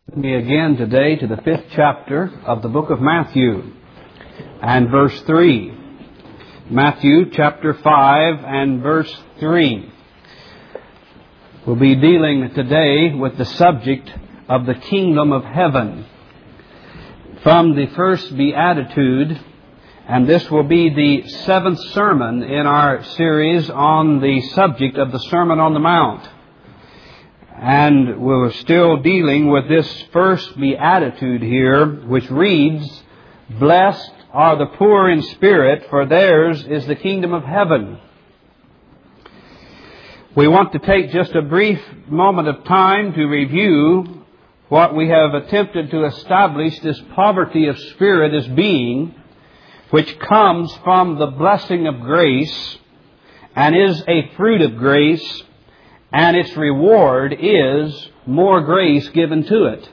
Me again today to the 5th chapter of the book of Matthew and verse 3. Matthew chapter 5 and verse 3. We'll be dealing today with the subject of the kingdom of heaven from the first beatitude, and this will be the 7th sermon in our series on the subject of the Sermon on the Mount. And we're still dealing with this first beatitude here, which reads, "Blessed are the poor in spirit, for theirs is the kingdom of heaven." We want to take just a brief moment of time to review what we have attempted to establish this poverty of spirit as being, which comes from the blessing of grace and is a fruit of grace, and its reward is more grace given to it.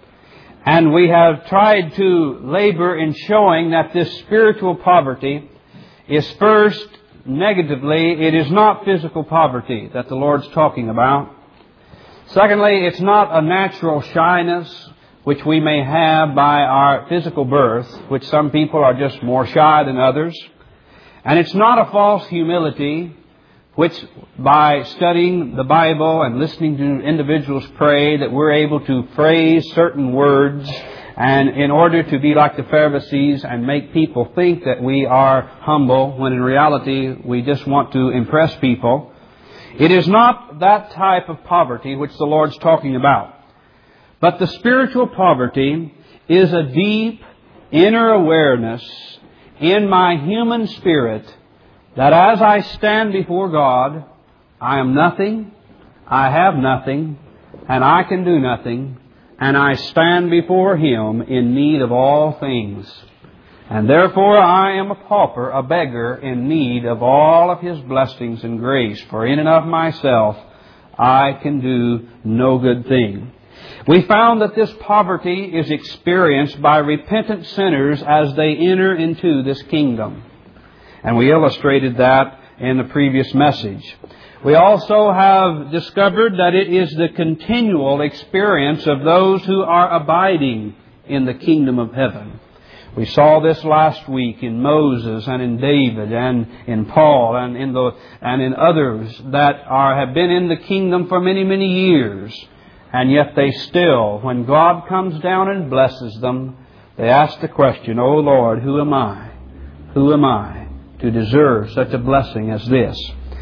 And we have tried to labor in showing that this spiritual poverty is first, negatively, it is not physical poverty that the Lord's talking about. Secondly, it's not a natural shyness which we may have by our physical birth, which some people are just more shy than others. And it's not a false humility, which by studying the Bible and listening to individuals pray, that we're able to phrase certain words and in order to be like the Pharisees and make people think that we are humble, when in reality we just want to impress people. It is not that type of poverty which the Lord's talking about. But the spiritual poverty is a deep inner awareness in my human spirit that as I stand before God, I am nothing, I have nothing, and I can do nothing, and I stand before Him in need of all things. And therefore I am a pauper, a beggar, in need of all of His blessings and grace. For in and of myself I can do no good thing. We found that this poverty is experienced by repentant sinners as they enter into this kingdom. And we illustrated that in the previous message. We also have discovered that it is the continual experience of those who are abiding in the kingdom of heaven. We saw this last week in Moses and in David and in Paul and in others that have been in the kingdom for many, many years. And yet they still, when God comes down and blesses them, they ask the question, "O Lord, who am I? Who am I to deserve such a blessing as this?"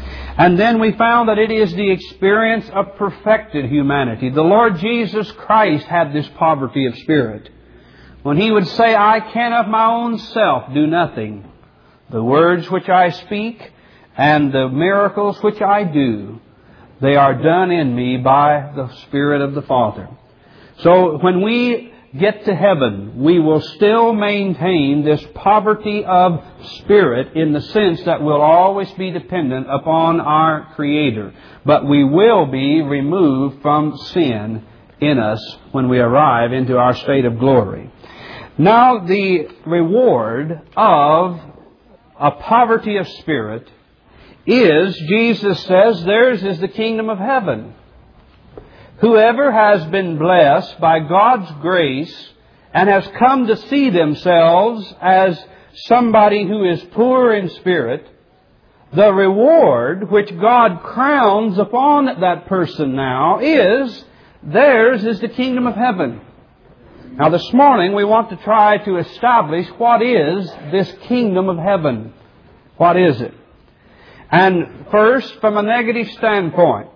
And then we found that it is the experience of perfected humanity. The Lord Jesus Christ had this poverty of spirit. When He would say, "I can of my own self do nothing. The words which I speak and the miracles which I do, they are done in me by the Spirit of the Father." So when we get to heaven, we will still maintain this poverty of spirit in the sense that we'll always be dependent upon our Creator. But we will be removed from sin in us when we arrive into our state of glory. Now, the reward of a poverty of spirit is, Jesus says, theirs is the kingdom of heaven. Whoever has been blessed by God's grace and has come to see themselves as somebody who is poor in spirit, the reward which God crowns upon that person now is, theirs is the kingdom of heaven. Now this morning we want to try to establish what is this kingdom of heaven. What is it? And first, from a negative standpoint,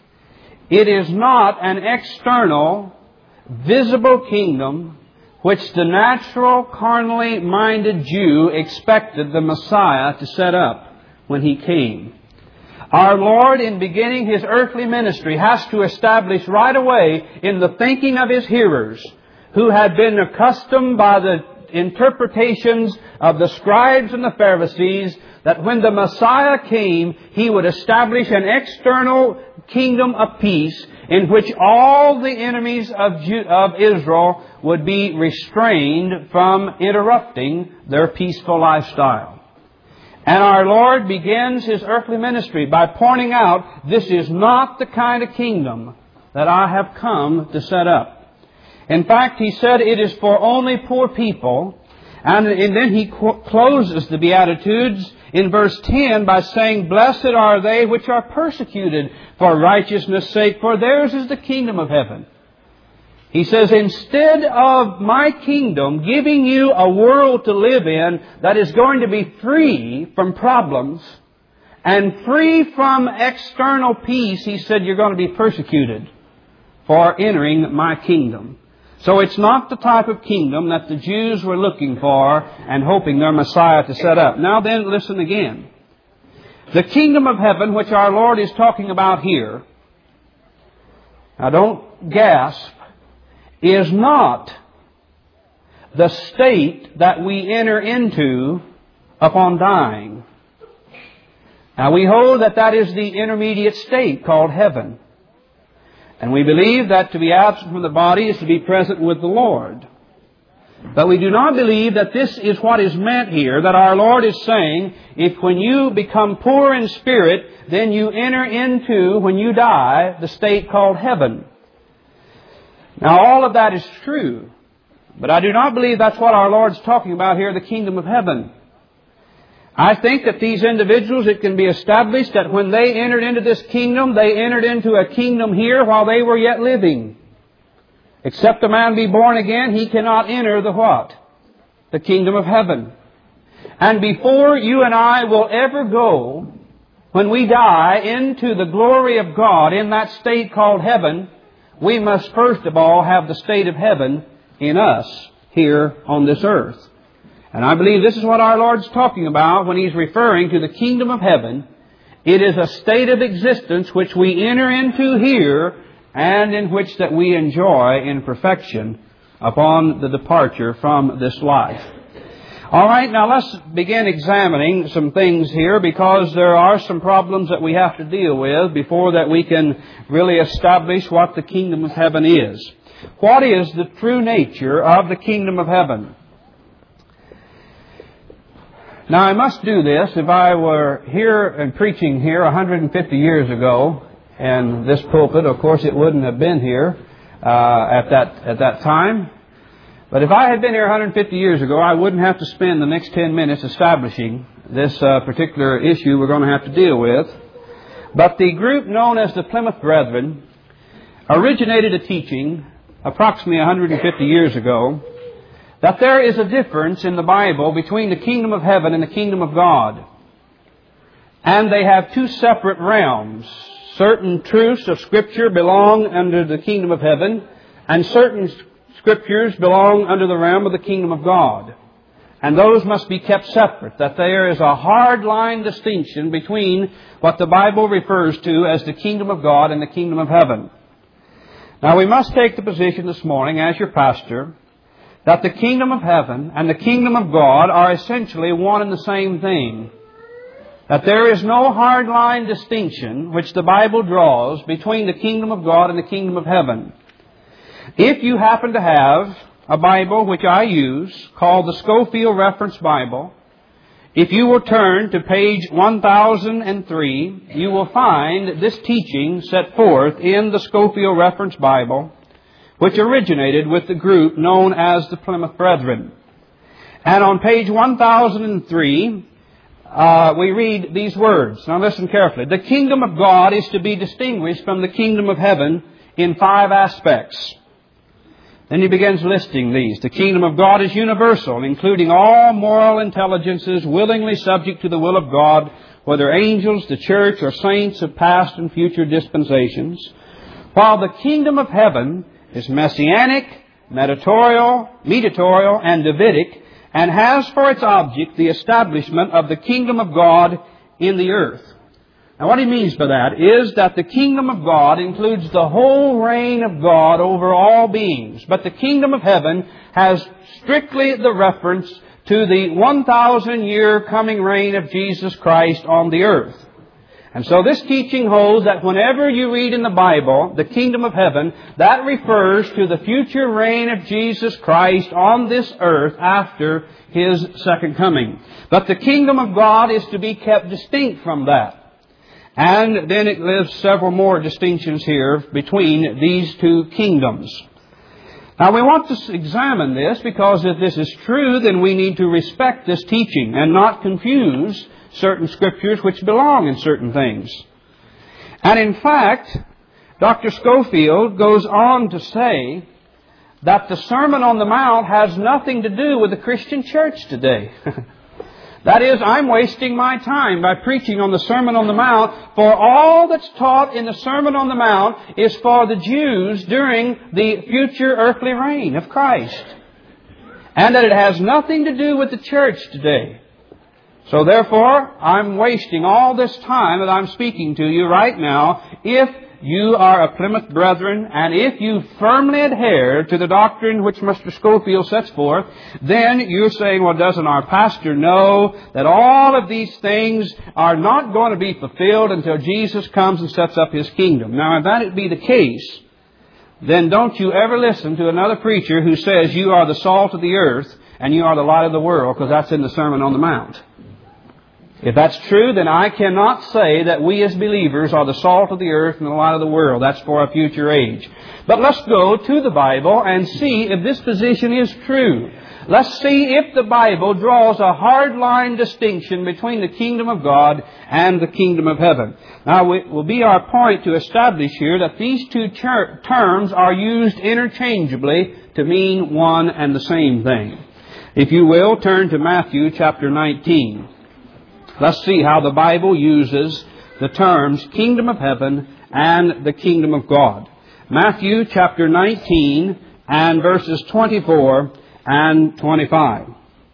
it is not an external, visible kingdom which the natural, carnally minded Jew expected the Messiah to set up when He came. Our Lord, in beginning His earthly ministry, has to establish right away in the thinking of His hearers, who had been accustomed by the interpretations of the scribes and the Pharisees, that when the Messiah came, He would establish an external kingdom of peace in which all the enemies of Israel would be restrained from interrupting their peaceful lifestyle. And our Lord begins His earthly ministry by pointing out, this is not the kind of kingdom that I have come to set up. In fact, he said it is for only poor people. And then he closes the Beatitudes in verse 10 by saying, "Blessed are they which are persecuted for righteousness' sake, for theirs is the kingdom of heaven." He says, instead of my kingdom giving you a world to live in that is going to be free from problems and free from external peace, he said, you're going to be persecuted for entering my kingdom. So it's not the type of kingdom that the Jews were looking for and hoping their Messiah to set up. Now then, listen again. The kingdom of heaven, which our Lord is talking about here, now don't gasp, is not the state that we enter into upon dying. Now we hold that that is the intermediate state called heaven. And we believe that to be absent from the body is to be present with the Lord. But we do not believe that this is what is meant here, that our Lord is saying, if when you become poor in spirit, then you enter into, when you die, the state called heaven. Now all of that is true, but I do not believe that's what our Lord's talking about here, the kingdom of heaven. I think that these individuals, it can be established that when they entered into this kingdom, they entered into a kingdom here while they were yet living. Except a man be born again, he cannot enter the what? The kingdom of heaven. And before you and I will ever go, when we die, into the glory of God in that state called heaven, we must first of all have the state of heaven in us here on this earth. And I believe this is what our Lord's talking about when He's referring to the kingdom of heaven. It is a state of existence which we enter into here and in which that we enjoy in perfection upon the departure from this life. All right, now let's begin examining some things here, because there are some problems that we have to deal with before that we can really establish what the kingdom of heaven is. What is the true nature of the kingdom of heaven? Now, I must do this. If I were here and preaching here 150 years ago in this pulpit, of course it wouldn't have been here at that time. But if I had been here 150 years ago, I wouldn't have to spend the next 10 minutes establishing this particular issue we're going to have to deal with. But the group known as the Plymouth Brethren originated a teaching approximately 150 years ago that there is a difference in the Bible between the kingdom of heaven and the kingdom of God. And they have two separate realms. Certain truths of Scripture belong under the kingdom of heaven, and certain Scriptures belong under the realm of the kingdom of God. And those must be kept separate, that there is a hard line distinction between what the Bible refers to as the kingdom of God and the kingdom of heaven. Now we must take the position this morning as your pastor that the kingdom of heaven and the kingdom of God are essentially one and the same thing. That there is no hard line distinction which the Bible draws between the kingdom of God and the kingdom of heaven. If you happen to have a Bible which I use called the Scofield Reference Bible, if you will turn to page 1003, you will find this teaching set forth in the Scofield Reference Bible, which originated with the group known as the Plymouth Brethren. And on page 1003, we read these words. Now listen carefully. The kingdom of God is to be distinguished from the kingdom of heaven in 5 aspects. Then he begins listing these. The kingdom of God is universal, including all moral intelligences willingly subject to the will of God, whether angels, the church, or saints of past and future dispensations. While the kingdom of heaven is messianic, mediatorial, and Davidic, and has for its object the establishment of the kingdom of God in the earth. Now what he means by that is that the kingdom of God includes the whole reign of God over all beings. But the kingdom of heaven has strictly the reference to the 1,000-year coming reign of Jesus Christ on the earth. And so this teaching holds that whenever you read in the Bible the kingdom of heaven, that refers to the future reign of Jesus Christ on this earth after His second coming. But the kingdom of God is to be kept distinct from that. And then it lists several more distinctions here between these two kingdoms. Now we want to examine this, because if this is true, then we need to respect this teaching and not confuse certain Scriptures which belong in certain things. And in fact, Dr. Scofield goes on to say that the Sermon on the Mount has nothing to do with the Christian church today. That is, I'm wasting my time by preaching on the Sermon on the Mount, for all that's taught in the Sermon on the Mount is for the Jews during the future earthly reign of Christ. And that it has nothing to do with the church today. So therefore, I'm wasting all this time that I'm speaking to you right now. If you are a Plymouth Brethren, and if you firmly adhere to the doctrine which Mr. Scofield sets forth, then you're saying, well, doesn't our pastor know that all of these things are not going to be fulfilled until Jesus comes and sets up His kingdom? Now, if that be the case, then don't you ever listen to another preacher who says you are the salt of the earth and you are the light of the world, because that's in the Sermon on the Mount. If that's true, then I cannot say that we as believers are the salt of the earth and the light of the world. That's for a future age. But let's go to the Bible and see if this position is true. Let's see if the Bible draws a hard-line distinction between the kingdom of God and the kingdom of heaven. Now, it will be our point to establish here that these two terms are used interchangeably to mean one and the same thing. If you will, turn to Matthew chapter 19. Let's see how the Bible uses the terms kingdom of heaven and the kingdom of God. Matthew chapter 19 and verses 24 and 25.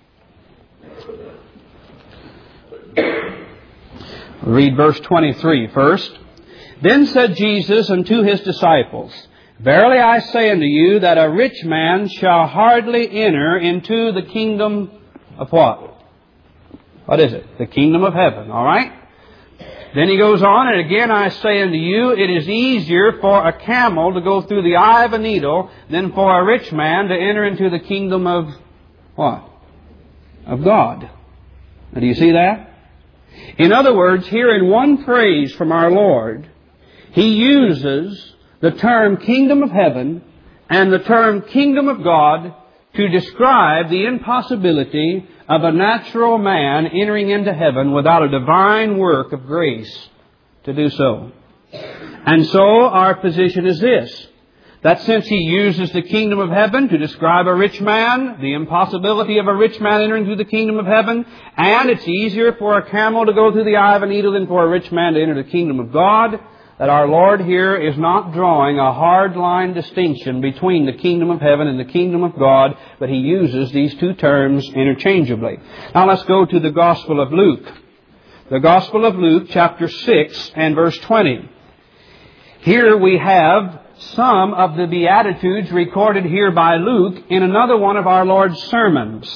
Read verse 23 first. Then said Jesus unto His disciples, Verily I say unto you that a rich man shall hardly enter into the kingdom of what? What is it? The kingdom of heaven, all right? Then He goes on, and again I say unto you, it is easier for a camel to go through the eye of a needle than for a rich man to enter into the kingdom of what? Of God. Now, do you see that? In other words, here in one phrase from our Lord, He uses the term kingdom of heaven and the term kingdom of God to describe the impossibility of a natural man entering into heaven without a divine work of grace to do so. And so our position is this, that since He uses the kingdom of heaven to describe a rich man, the impossibility of a rich man entering through the kingdom of heaven, and it's easier for a camel to go through the eye of a needle than for a rich man to enter the kingdom of God, that our Lord here is not drawing a hard-line distinction between the kingdom of heaven and the kingdom of God, but He uses these two terms interchangeably. Now let's go to the Gospel of Luke. The Gospel of Luke, chapter 6 and verse 20. Here we have some of the Beatitudes recorded here by Luke in another one of our Lord's sermons.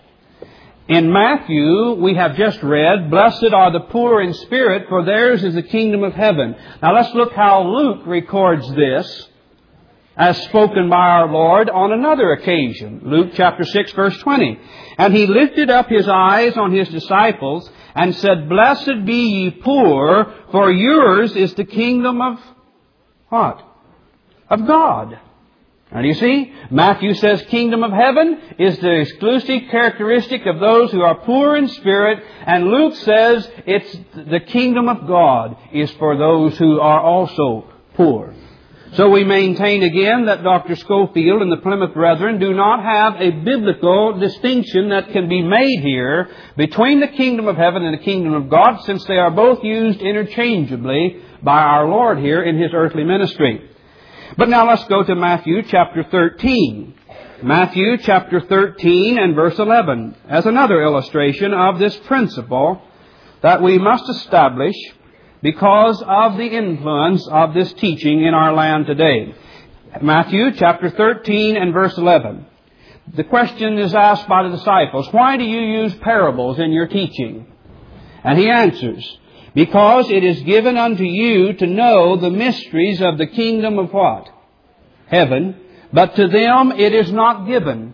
In Matthew, we have just read, Blessed are the poor in spirit, for theirs is the kingdom of heaven. Now let's look how Luke records this as spoken by our Lord on another occasion. Luke chapter 6, verse 20. And He lifted up His eyes on His disciples and said, Blessed be ye poor, for yours is the kingdom of what? Of God. Now, do you see? Matthew says kingdom of heaven is the exclusive characteristic of those who are poor in spirit. And Luke says it's the kingdom of God is for those who are also poor. So we maintain again that Dr. Scofield and the Plymouth Brethren do not have a biblical distinction that can be made here between the kingdom of heaven and the kingdom of God, since they are both used interchangeably by our Lord here in His earthly ministry. But now let's go to Matthew chapter 13. Matthew chapter 13 and verse 11 as another illustration of this principle that we must establish because of the influence of this teaching in our land today. Matthew chapter 13 and verse 11. The question is asked by the disciples, why do you use parables in your teaching? And He answers, because it is given unto you to know the mysteries of the kingdom of what? Heaven. But to them it is not given.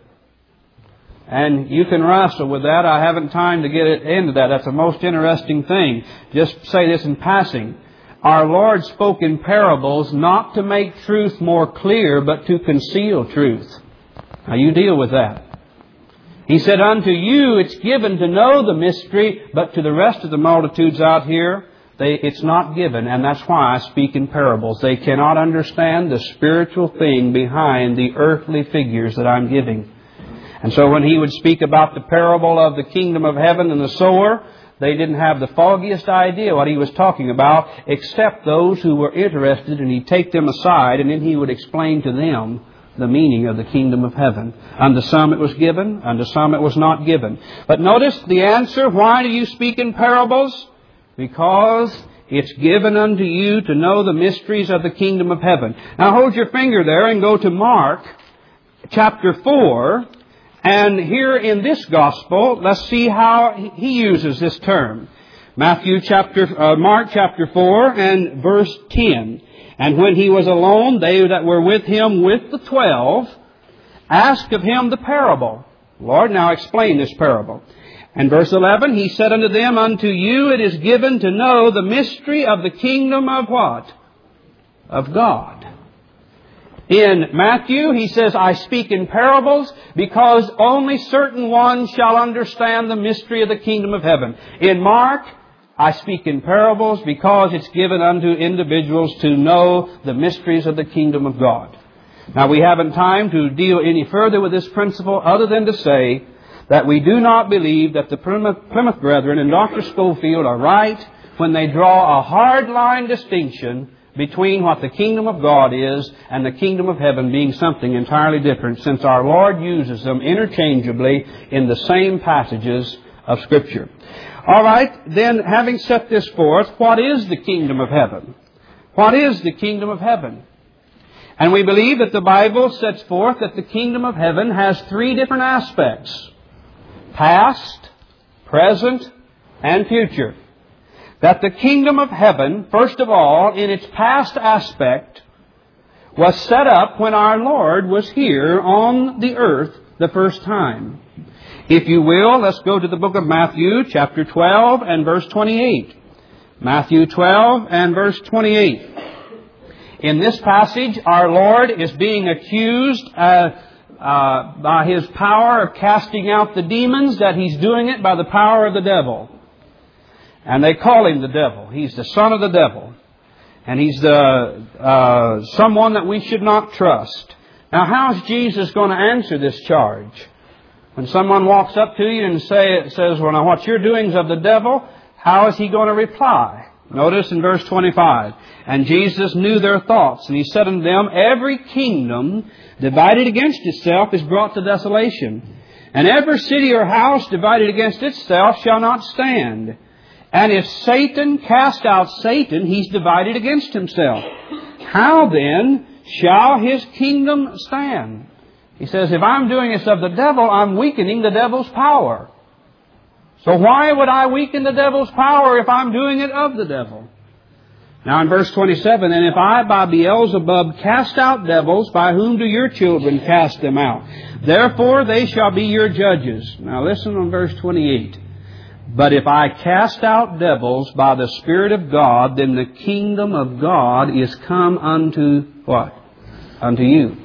And you can wrestle with that. I haven't time to get into that. That's a most interesting thing. Just say this in passing. our Lord spoke in parables not to make truth more clear, but to conceal truth. Now you deal with that. He said, unto you it's given to know the mystery, but to the rest of the multitudes out here, it's not given. And that's why I speak in parables. They cannot understand the spiritual thing behind the earthly figures that I'm giving. And so when He would speak about the parable of the kingdom of heaven and the sower, they didn't have the foggiest idea what He was talking about, except those who were interested, and He'd take them aside, and then He would explain to them the meaning of the kingdom of heaven. Unto some it was given, unto some it was not given. But notice the answer, why do you speak in parables? Because it's given unto you to know the mysteries of the kingdom of heaven. Now hold your finger there and go to Mark chapter 4. And here in this gospel, let's see how he uses this term. Mark chapter 4 and verse 10. And when He was alone, they that were with Him with the 12 asked of Him the parable. Lord, now explain this parable. And verse 11, He said unto them, unto you it is given to know the mystery of the kingdom of what? Of God. In Matthew, He says, I speak in parables because only certain ones shall understand the mystery of the kingdom of heaven. In Mark, I speak in parables because it's given unto individuals to know the mysteries of the kingdom of God. Now, we haven't time to deal any further with this principle other than to say that we do not believe that the Plymouth Brethren and Dr. Schofield are right when they draw a hard line distinction between what the kingdom of God is and the kingdom of heaven being something entirely different, since our Lord uses them interchangeably in the same passages of Scripture. All right, then having set this forth, what is the kingdom of heaven? What is the kingdom of heaven? And we believe that the Bible sets forth that the kingdom of heaven has three different aspects: past, present, and future. That the kingdom of heaven, first of all, in its past aspect, was set up when our Lord was here on the earth the first time. If you will, let's go to the book of Matthew, chapter 12 and verse 28. Matthew 12 and verse 28. In this passage, our Lord is being accused by His power of casting out the demons, that He's doing it by the power of the devil. And they call Him the devil. He's the son of the devil. And He's someone that we should not trust. Now, how is Jesus going to answer this charge? When someone walks up to you and says, well, now what you're doing is of the devil, how is He going to reply? Notice in verse 25, and Jesus knew their thoughts, and He said unto them, every kingdom divided against itself is brought to desolation. And every city or house divided against itself shall not stand. And if Satan cast out Satan, he's divided against himself. How then shall his kingdom stand? He says, if I'm doing this of the devil, I'm weakening the devil's power. So why would I weaken the devil's power if I'm doing it of the devil? Now in verse 27, and if I by Beelzebub cast out devils, by whom do your children cast them out? Therefore they shall be your judges. Now listen on verse 28. But if I cast out devils by the Spirit of God, then the kingdom of God is come unto what? Unto you.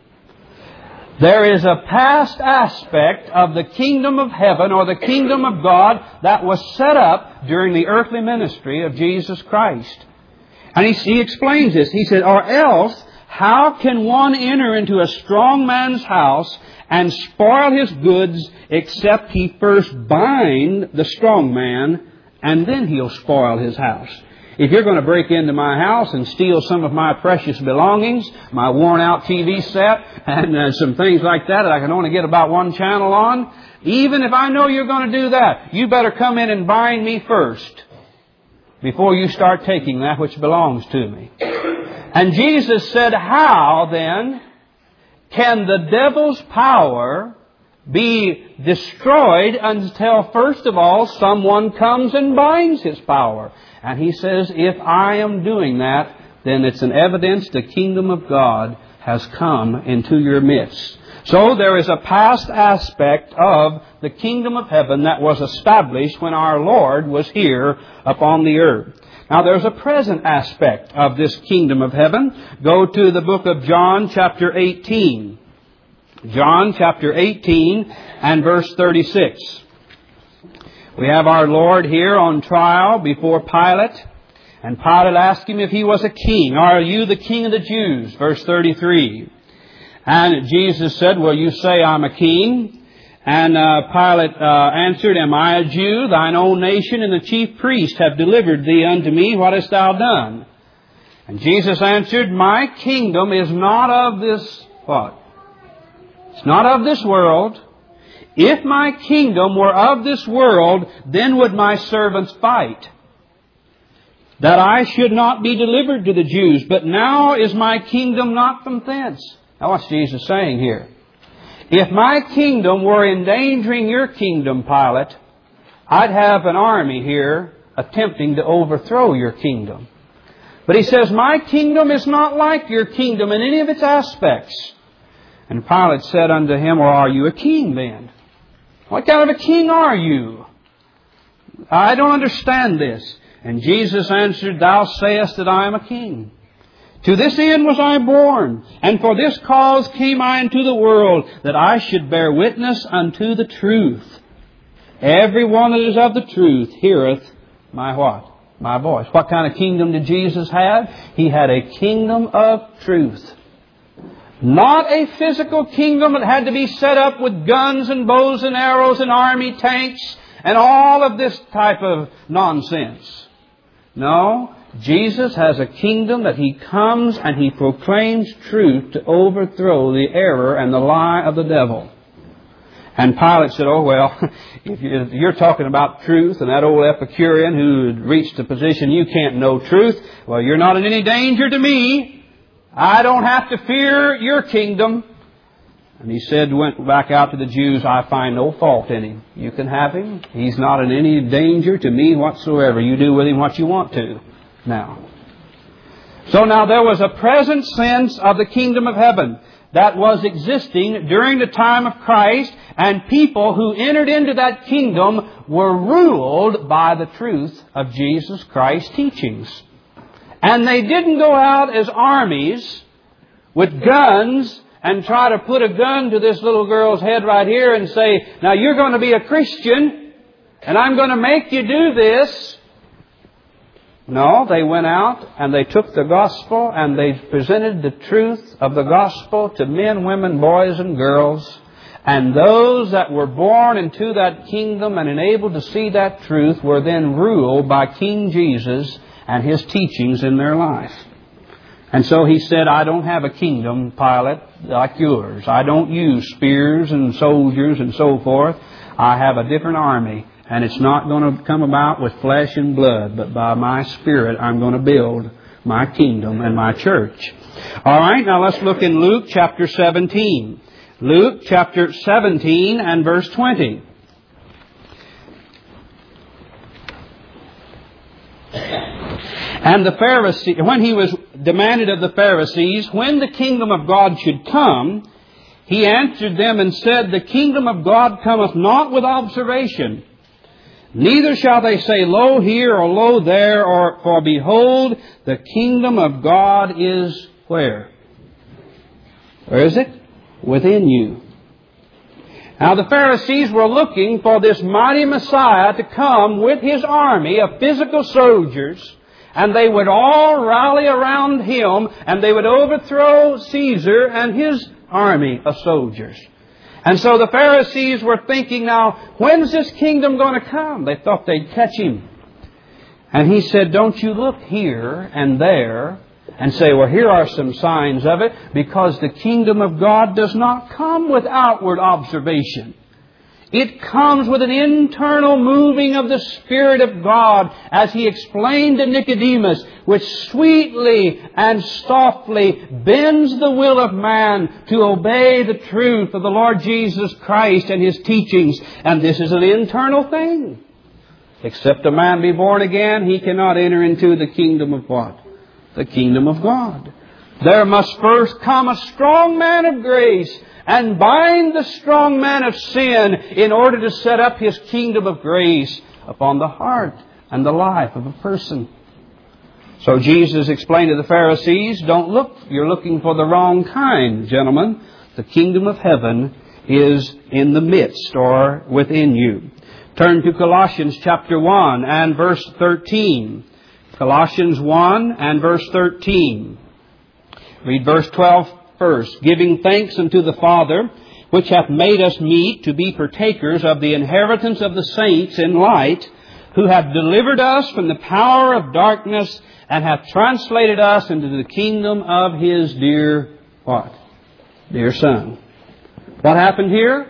There is a past aspect of the kingdom of heaven or the kingdom of God that was set up during the earthly ministry of Jesus Christ. And he explains this. He said, or else, how can one enter into a strong man's house and spoil his goods, except he first bind the strong man, and then he'll spoil his house? If you're going to break into my house and steal some of my precious belongings, my worn-out TV set, and some things like that I can only get about one channel on, even if I know you're going to do that, you better come in and bind me first before you start taking that which belongs to me. And Jesus said, how then can the devil's power be destroyed until, first of all, someone comes and binds his power? And He says, if I am doing that, then it's an evidence the kingdom of God has come into your midst. So there is a past aspect of the kingdom of heaven that was established when our Lord was here upon the earth. Now there's a present aspect of this kingdom of heaven. Go to the book of John chapter 18. John chapter 18 and verse 36. We have our Lord here on trial before Pilate. And Pilate asked Him if He was a king. Are you the king of the Jews? Verse 33. And Jesus said, well, you say I'm a king. And Pilate answered, am I a Jew? Thine own nation and the chief priest have delivered thee unto me. What hast thou done? And Jesus answered, my kingdom is not of this, what? It's not of this world. If my kingdom were of this world, then would my servants fight, that I should not be delivered to the Jews. But now is my kingdom not from thence. Now what's Jesus saying here? If my kingdom were endangering your kingdom, Pilate, I'd have an army here attempting to overthrow your kingdom. But He says, my kingdom is not like your kingdom in any of its aspects. And Pilate said unto Him, well, are you a king then? What kind of a king are you? I don't understand this. And Jesus answered, thou sayest that I am a king. To this end was I born, and for this cause came I into the world, that I should bear witness unto the truth. Every one that is of the truth heareth my what? My voice. What kind of kingdom did Jesus have? He had a kingdom of truth. Not a physical kingdom that had to be set up with guns and bows and arrows and army tanks and all of this type of nonsense. No, Jesus has a kingdom that He comes and He proclaims truth to overthrow the error and the lie of the devil. And Pilate said, oh well, if you're talking about truth and that old Epicurean who had reached a position you can't know truth, well, you're not in any danger to me. I don't have to fear your kingdom. And He said, went back out to the Jews, I find no fault in Him. You can have Him. He's not in any danger to me whatsoever. You do with Him what you want to. Now. So now there was a present sense of the kingdom of heaven that was existing during the time of Christ, and people who entered into that kingdom were ruled by the truth of Jesus Christ's teachings. And they didn't go out as armies with guns and try to put a gun to this little girl's head right here and say, now you're going to be a Christian and I'm going to make you do this. No, they went out and they took the gospel and they presented the truth of the gospel to men, women, boys and girls. And those that were born into that kingdom and enabled to see that truth were then ruled by King Jesus and His teachings in their life. And so He said, I don't have a kingdom, Pilate, like yours. I don't use spears and soldiers and so forth. I have a different army. And it's not going to come about with flesh and blood, but by my Spirit I'm going to build my kingdom and my church. All right, now let's look in Luke chapter 17. Luke chapter 17 and verse 20. And the Pharisee, when He was demanded of the Pharisees when the kingdom of God should come, He answered them and said, the kingdom of God cometh not with observation. Neither shall they say, lo here or lo there, or for behold, the kingdom of God is where? Where is it? Within you. Now the Pharisees were looking for this mighty Messiah to come with His army of physical soldiers, and they would all rally around Him, and they would overthrow Caesar and his army of soldiers. And so the Pharisees were thinking, now, when's this kingdom going to come? They thought they'd catch Him. And He said, don't you look here and there and say, well, here are some signs of it, because the kingdom of God does not come with outward observation. It comes with an internal moving of the Spirit of God, as He explained to Nicodemus, which sweetly and softly bends the will of man to obey the truth of the Lord Jesus Christ and His teachings. And this is an internal thing. Except a man be born again, he cannot enter into the kingdom of what? The kingdom of God. There must first come a strong man of grace and bind the strong man of sin in order to set up His kingdom of grace upon the heart and the life of a person. So Jesus explained to the Pharisees, don't look, you're looking for the wrong kind, gentlemen. The kingdom of heaven is in the midst or within you. Turn to Colossians chapter 1 and verse 13. Colossians 1 and verse 13. Read verse 12 first. Giving thanks unto the Father, which hath made us meet to be partakers of the inheritance of the saints in light, who hath delivered us from the power of darkness and hath translated us into the kingdom of His dear, what? Dear Son. What happened here?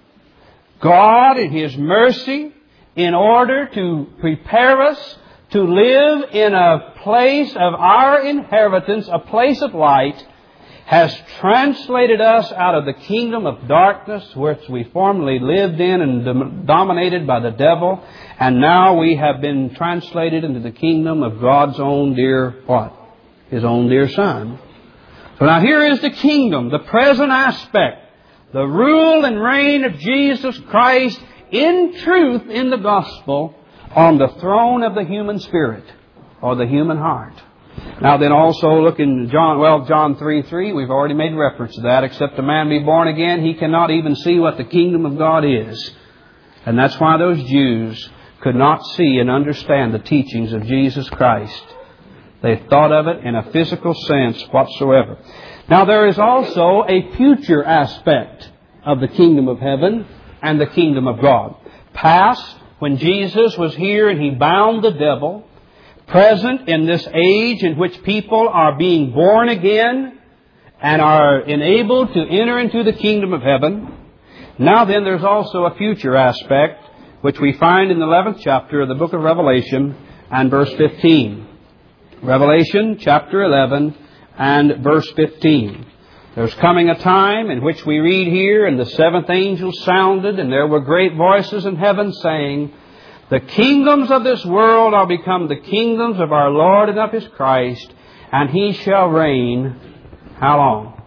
God in His mercy, in order to prepare us to live in a place of our inheritance, a place of light, has translated us out of the kingdom of darkness, which we formerly lived in and dominated by the devil, and now we have been translated into the kingdom of God's own dear, what? His own dear Son. So now here is the kingdom, the present aspect, the rule and reign of Jesus Christ in truth in the gospel on the throne of the human spirit or the human heart. Now then also look in John 3:3, we've already made reference to that. Except a man be born again, he cannot even see what the kingdom of God is. And that's why those Jews could not see and understand the teachings of Jesus Christ. They thought of it in a physical sense whatsoever. Now there is also a future aspect of the kingdom of heaven and the kingdom of God. Past, when Jesus was here and He bound the devil. Present, in this age in which people are being born again and are enabled to enter into the kingdom of heaven. Now then, there's also a future aspect, which we find in the 11th chapter of the book of Revelation and verse 15. Revelation chapter 11 and verse 15. There's coming a time in which we read here, and the seventh angel sounded, and there were great voices in heaven saying, the kingdoms of this world are become the kingdoms of our Lord and of His Christ, and He shall reign, how long?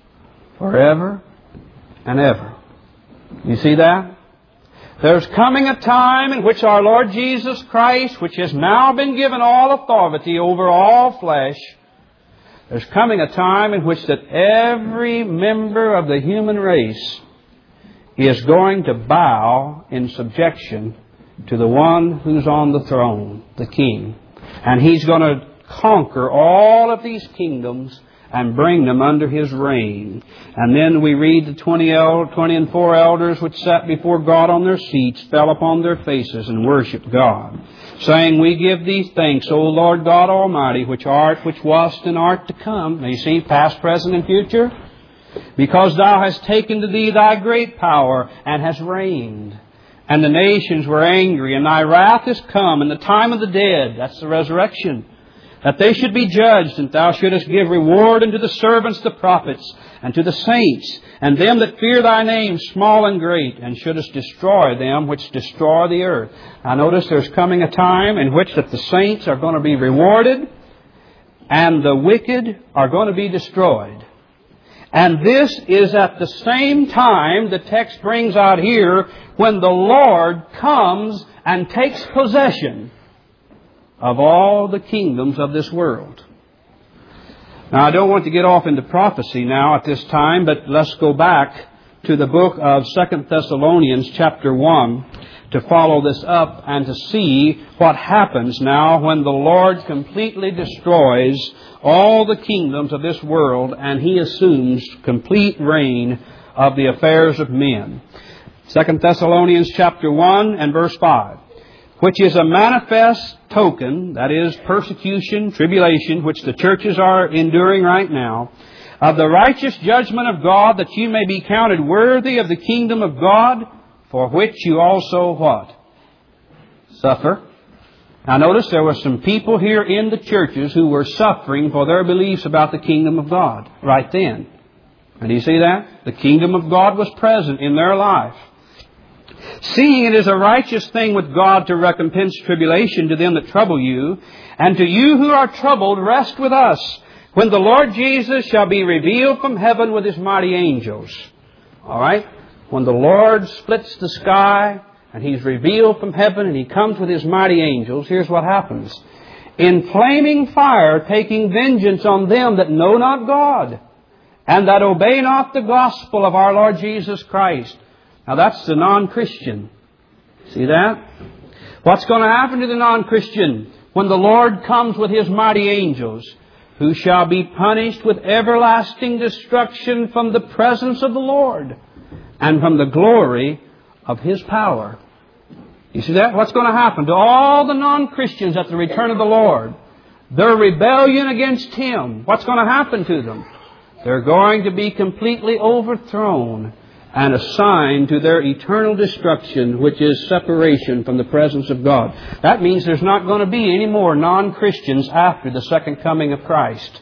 Forever and ever. You see that? There's coming a time in which our Lord Jesus Christ, which has now been given all authority over all flesh, there's coming a time in which that every member of the human race is going to bow in subjection to the one who's on the throne, the King. And He's going to conquer all of these kingdoms and bring them under His reign. And then we read the 24 elders which sat before God on their seats fell upon their faces and worshipped God, saying, we give Thee thanks, O Lord God Almighty, which art, which wast, and art to come. Now you see, past, present, and future. Because Thou hast taken to Thee Thy great power and hast reigned. And the nations were angry, and Thy wrath is come, and the time of the dead, that's the resurrection, that they should be judged, and Thou shouldest give reward unto the servants, the prophets, and to the saints, and them that fear Thy name, small and great, and shouldest destroy them which destroy the earth. Now notice there's coming a time in which that the saints are going to be rewarded, and the wicked are going to be destroyed. And this is at the same time, the text brings out here, when the Lord comes and takes possession of all the kingdoms of this world. Now, I don't want to get off into prophecy now at this time, but let's go back to the book of 2 Thessalonians chapter 1 to follow this up and to see what happens now when the Lord completely destroys all the kingdoms of this world and He assumes complete reign of the affairs of men. 2 Thessalonians chapter 1 and verse 5. Which is a manifest token, that is persecution, tribulation, which the churches are enduring right now, of the righteous judgment of God, that you may be counted worthy of the kingdom of God, for which you also what? Suffer. Now notice there were some people here in the churches who were suffering for their beliefs about the kingdom of God right then. And do you see that? The kingdom of God was present in their life. Seeing it is a righteous thing with God to recompense tribulation to them that trouble you, and to you who are troubled, rest with us, when the Lord Jesus shall be revealed from heaven with His mighty angels. All right? When the Lord splits the sky, and He's revealed from heaven, and He comes with His mighty angels, here's what happens. in flaming fire, taking vengeance on them that know not God, and that obey not the gospel of our Lord Jesus Christ. Now that's the non-Christian. See that? What's going to happen to the non-Christian when the Lord comes with His mighty angels, who shall be punished with everlasting destruction from the presence of the Lord and from the glory of His power? You see that? What's going to happen to all the non-Christians at the return of the Lord? Their rebellion against Him. What's going to happen to them? They're going to be completely overthrown and assigned to their eternal destruction, which is separation from the presence of God. That means there's not going to be any more non-Christians after the second coming of Christ.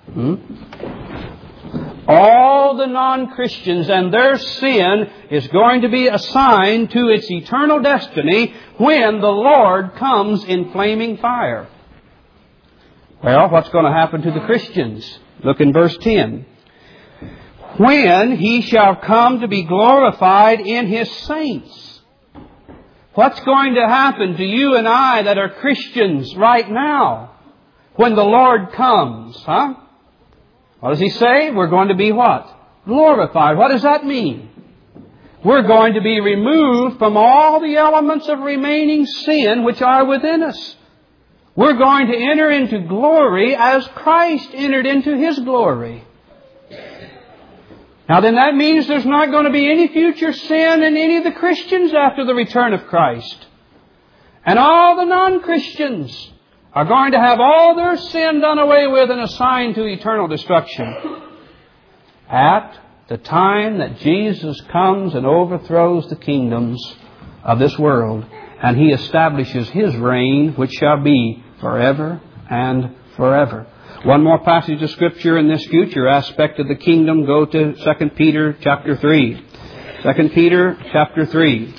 All the non-Christians and their sin is going to be assigned to its eternal destiny when the Lord comes in flaming fire. Well, what's going to happen to the Christians? Look in verse 10. When He shall come to be glorified in His saints. What's going to happen to you and I that are Christians right now when the Lord comes? What does He say? We're going to be what? Glorified. What does that mean? We're going to be removed from all the elements of remaining sin which are within us. We're going to enter into glory as Christ entered into His glory. Now then that means there's not going to be any future sin in any of the Christians after the return of Christ. And all the non-Christians are going to have all their sin done away with and assigned to eternal destruction at the time that Jesus comes and overthrows the kingdoms of this world, and He establishes His reign, which shall be forever and forever. One more passage of Scripture in this future aspect of the kingdom. Go to 2 Peter chapter 3. 2 Peter chapter 3.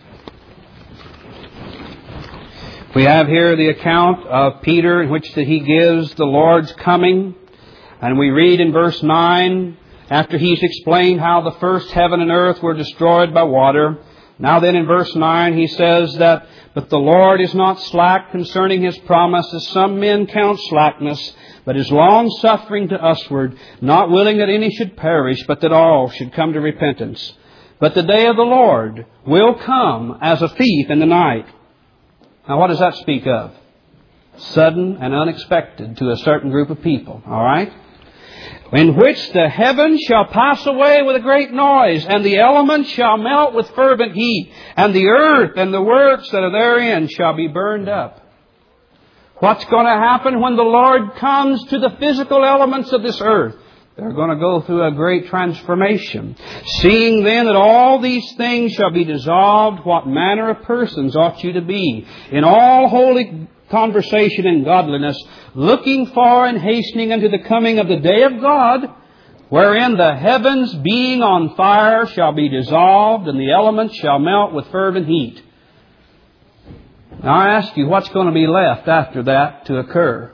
We have here the account of Peter in which he gives the Lord's coming. And we read in verse 9, after he's explained how the first heaven and earth were destroyed by water. Now then in verse 9 he says that, but the Lord is not slack concerning His promise, as some men count slackness, but is long-suffering to usward, not willing that any should perish, but that all should come to repentance. But the day of the Lord will come as a thief in the night. Now what does that speak of? Sudden and unexpected to a certain group of people. All right? In which the heavens shall pass away with a great noise, and the elements shall melt with fervent heat, and the earth and the works that are therein shall be burned up. What's going to happen when the Lord comes to the physical elements of this earth? They're going to go through a great transformation. Seeing then that all these things shall be dissolved, what manner of persons ought you to be in all holy conversation and godliness, looking for and hastening unto the coming of the day of God, wherein the heavens being on fire shall be dissolved, and the elements shall melt with fervent heat. Now I ask you, what's going to be left after that to occur?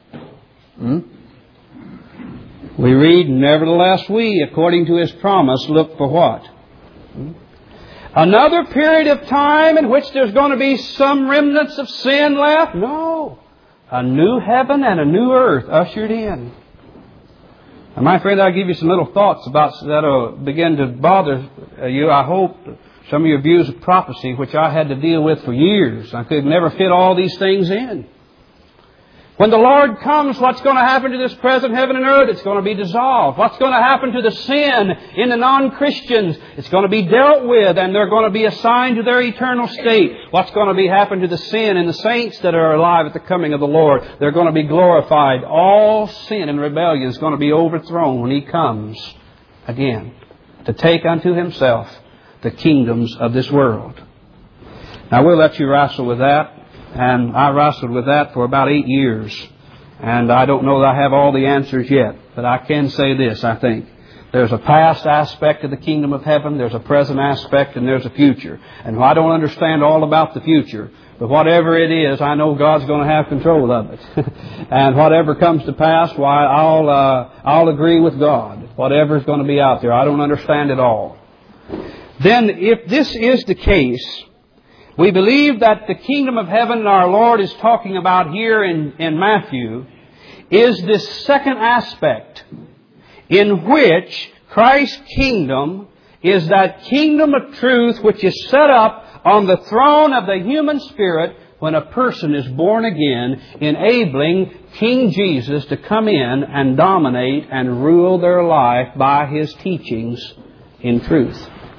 We read, nevertheless we, according to His promise, look for what? Another period of time in which there's going to be some remnants of sin left? No. A new heaven and a new earth ushered in. And my friend, I'll give you some little thoughts about that will begin to bother you. I hope some of your views of prophecy, which I had to deal with for years. I could never fit all these things in. When the Lord comes, what's going to happen to this present heaven and earth? It's going to be dissolved. What's going to happen to the sin in the non-Christians? It's going to be dealt with, and they're going to be assigned to their eternal state. What's going to happen to the sin in the saints that are alive at the coming of the Lord? They're going to be glorified. All sin and rebellion is going to be overthrown when He comes again to take unto Himself the kingdoms of this world. Now we'll let you wrestle with that. And I wrestled with that for about 8 years. And I don't know that I have all the answers yet. But I can say this, I think. There's a past aspect of the kingdom of heaven. There's a present aspect, and there's a future. And I don't understand all about the future. But whatever it is, I know God's going to have control of it. And whatever comes to pass, why, I'll agree with God. Whatever's going to be out there. I don't understand it all. Then, if this is the case, We believe that the kingdom of heaven our Lord is talking about here in Matthew is this second aspect in which Christ's kingdom is that kingdom of truth which is set up on the throne of the human spirit when a person is born again, enabling King Jesus to come in and dominate and rule their life by His teachings in truth.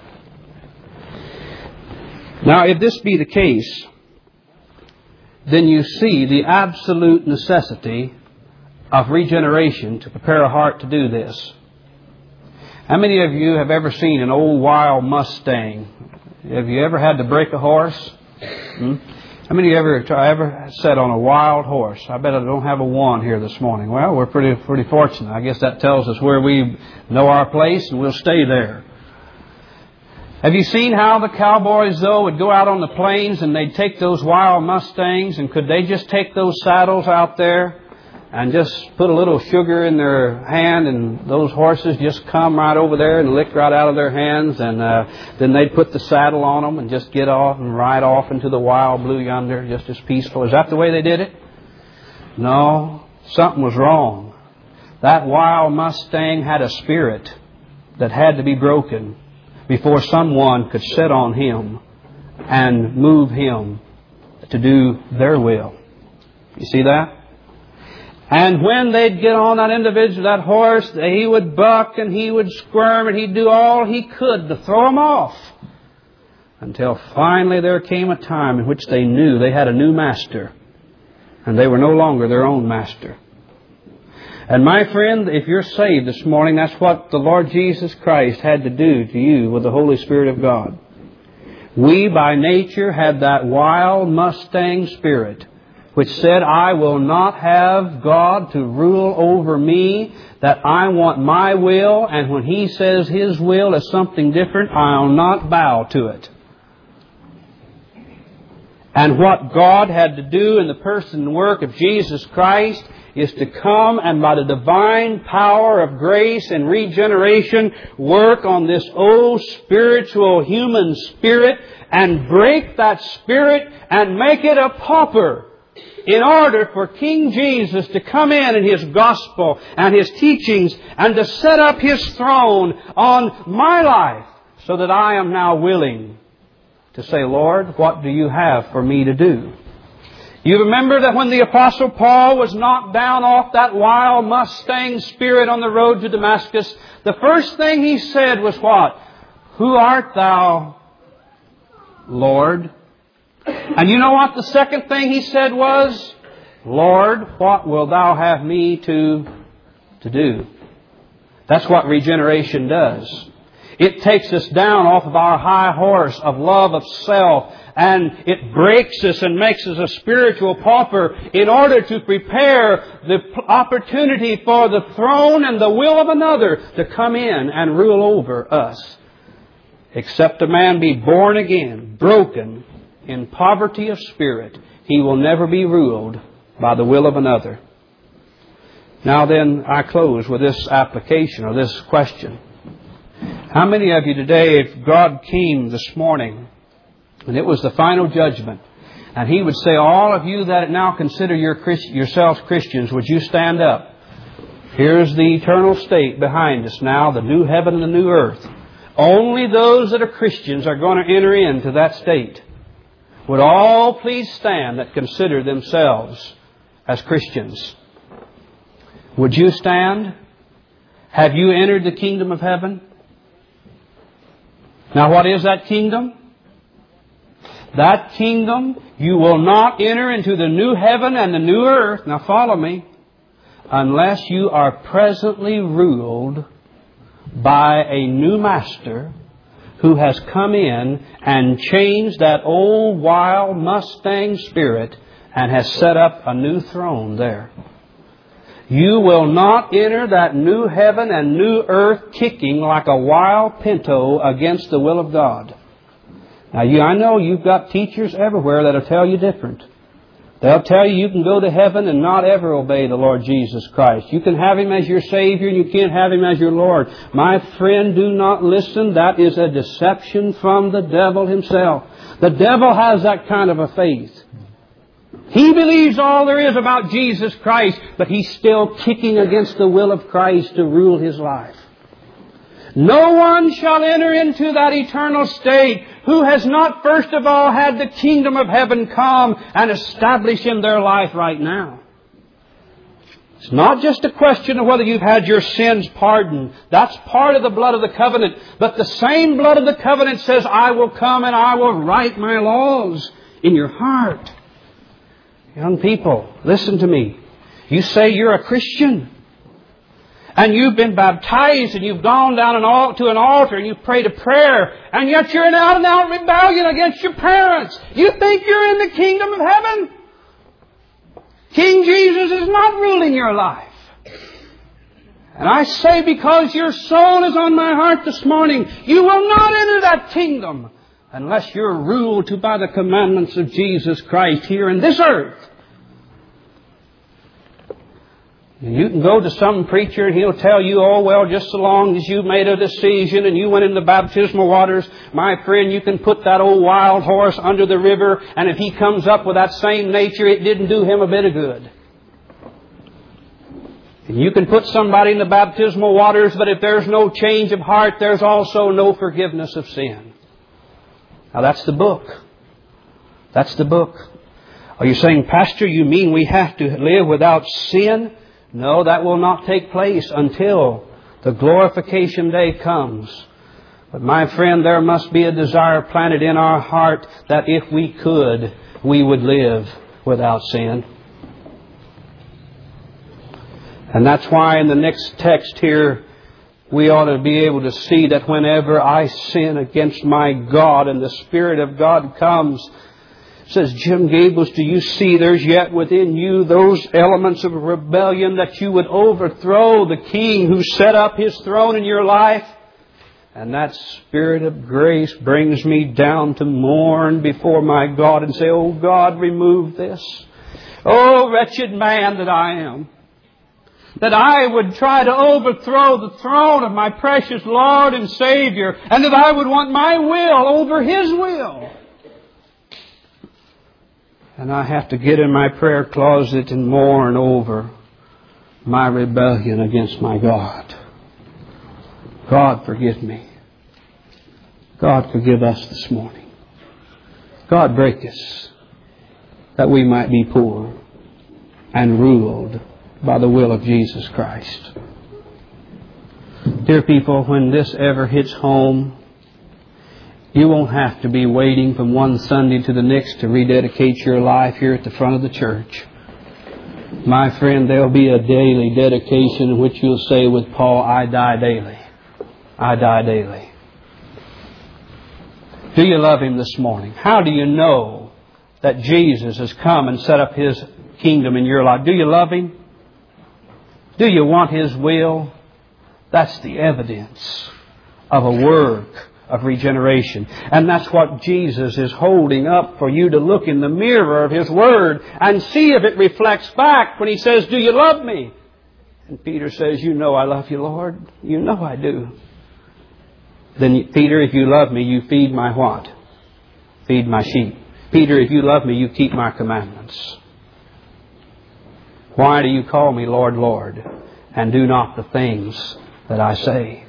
Now, if this be the case, then you see the absolute necessity of regeneration to prepare a heart to do this. How many of you have ever seen an old wild Mustang? Have you ever had to break a horse? How many of you ever sat on a wild horse? I bet I don't have a one here this morning. Well, we're pretty fortunate. I guess that tells us where we know our place and we'll stay there. Have you seen how the cowboys, though, would go out on the plains and they'd take those wild Mustangs, and could they just take those saddles out there and just put a little sugar in their hand, and those horses just come right over there and lick right out of their hands, and then they'd put the saddle on them and just get off and ride off into the wild blue yonder just as peaceful? Is that the way they did it? No, something was wrong. That wild Mustang had a spirit that had to be broken before someone could sit on him and move him to do their will. You see that? And when they'd get on that individual, that horse, he would buck and he would squirm and he'd do all he could to throw him off. Until finally there came a time in which they knew they had a new master. And they were no longer their own master. And my friend, if you're saved this morning, that's what the Lord Jesus Christ had to do to you with the Holy Spirit of God. We by nature had that wild Mustang spirit which said, I will not have God to rule over me, that I want my will, and when He says His will is something different, I'll not bow to it. And what God had to do in the person and work of Jesus Christ is to come and by the divine power of grace and regeneration work on this old spiritual human spirit and break that spirit and make it a pauper in order for King Jesus to come in His gospel and His teachings and to set up His throne on my life so that I am now willing to say, Lord, what do you have for me to do? You remember that when the Apostle Paul was knocked down off that wild Mustang spirit on the road to Damascus, the first thing he said was what? Who art thou, Lord? And you know what the second thing he said was? Lord, what wilt thou have me to do? That's what regeneration does. It takes us down off of our high horse of love of self, and it breaks us and makes us a spiritual pauper in order to prepare the opportunity for the throne and the will of another to come in and rule over us. Except a man be born again, broken in poverty of spirit, he will never be ruled by the will of another. Now then, I close with this application or this question. How many of you today, if God came this morning and it was the final judgment, and He would say, all of you that now consider yourselves Christians, would you stand up? Here's the eternal state behind us now, the new heaven and the new earth. Only those that are Christians are going to enter into that state. Would all please stand that consider themselves as Christians? Would you stand? Have you entered the kingdom of heaven? Now, what is that kingdom? That kingdom, you will not enter into the new heaven and the new earth, now follow me, unless you are presently ruled by a new master who has come in and changed that old wild Mustang spirit and has set up a new throne there. You will not enter that new heaven and new earth kicking like a wild pinto against the will of God. Now, I know you've got teachers everywhere that'll tell you different. They'll tell you can go to heaven and not ever obey the Lord Jesus Christ. You can have Him as your Savior and you can't have Him as your Lord. My friend, do not listen. That is a deception from the devil himself. The devil has that kind of a faith. He believes all there is about Jesus Christ, but he's still kicking against the will of Christ to rule his life. No one shall enter into that eternal state who has not first of all had the kingdom of heaven come and establish in their life right now. It's not just a question of whether you've had your sins pardoned. That's part of the blood of the covenant. But the same blood of the covenant says, I will come and I will write my laws in your heart. Young people, listen to me. You say you're a Christian. And you've been baptized and you've gone down to an altar and you've prayed a prayer. And yet you're in out-and-out rebellion against your parents. You think you're in the kingdom of heaven? King Jesus is not ruling your life. And I say, because your soul is on my heart this morning, you will not enter that kingdom unless you're ruled by the commandments of Jesus Christ here in this earth. And you can go to some preacher and he'll tell you, oh, well, just so long as you made a decision and you went in the baptismal waters, my friend, you can put that old wild horse under the river, and if he comes up with that same nature, it didn't do him a bit of good. And you can put somebody in the baptismal waters, but if there's no change of heart, there's also no forgiveness of sin. Now that's the book. That's the book. Are you saying, Pastor, you mean we have to live without sin? No, that will not take place until the glorification day comes. But my friend, there must be a desire planted in our heart that if we could, we would live without sin. And that's why in the next text here, we ought to be able to see that whenever I sin against my God and the Spirit of God comes, says, Jim Gables, do you see there's yet within you those elements of rebellion that you would overthrow the King who set up His throne in your life? And that Spirit of grace brings me down to mourn before my God and say, oh God, remove this. Oh, wretched man that I am, that I would try to overthrow the throne of my precious Lord and Savior, and that I would want my will over His will. And I have to get in my prayer closet and mourn over my rebellion against my God. God, forgive me. God, forgive us this morning. God, break us that we might be poor and ruled by the will of Jesus Christ. Dear people, when this ever hits home, you won't have to be waiting from one Sunday to the next to rededicate your life here at the front of the church. My friend, there'll be a daily dedication in which you'll say with Paul, I die daily. I die daily. Do you love Him this morning? How do you know that Jesus has come and set up His kingdom in your life? Do you love Him? Do you want His will? That's the evidence of a work of regeneration. And that's what Jesus is holding up for you to look in the mirror of His Word and see if it reflects back when He says, do you love me? And Peter says, you know I love you, Lord. You know I do. Then, Peter, if you love me, you feed my what? Feed my sheep. Peter, if you love me, you keep my commandments. Why do you call me Lord, Lord, and do not the things that I say?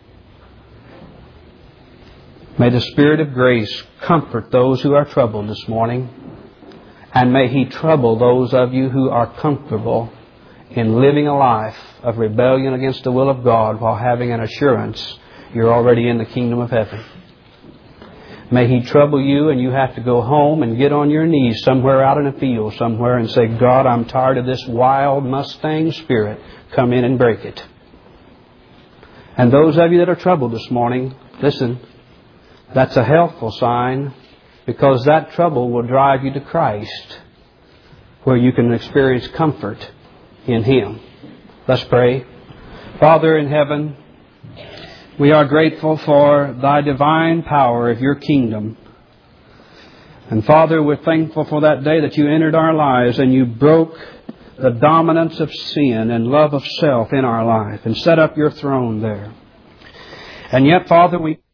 May the Spirit of grace comfort those who are troubled this morning. And may He trouble those of you who are comfortable in living a life of rebellion against the will of God while having an assurance you're already in the kingdom of heaven. May He trouble you and you have to go home and get on your knees somewhere out in a field somewhere and say, God, I'm tired of this wild Mustang spirit. Come in and break it. And those of you that are troubled this morning, listen, that's a helpful sign, because that trouble will drive you to Christ, where you can experience comfort in Him. Let's pray. Father in heaven, we are grateful for Thy divine power of Your kingdom. And Father, we're thankful for that day that You entered our lives and You broke the dominance of sin and love of self in our life and set up Your throne there. And yet, Father, we